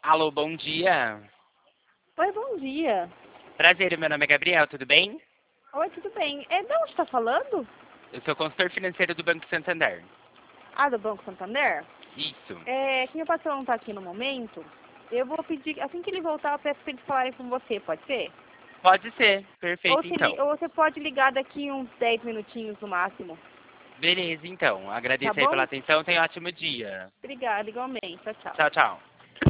Alô, bom dia. Oi, bom dia. Prazer, meu nome é Gabriel, tudo bem? Oi, tudo bem? De onde está falando? Eu sou consultor financeiro do Banco Santander. Ah, do Banco Santander? Isso. Que meu patrão não está aqui no momento. Eu vou pedir, assim que ele voltar, eu peço para eles falarem com você, pode ser? Pode ser, perfeito então. Ou você pode ligar daqui uns 10 minutinhos no máximo. Beleza, então. Tá Agradeço aí pela bom? atenção, tenha um ótimo dia. Obrigada, igualmente. Tchau, tchau. Tchau, tchau.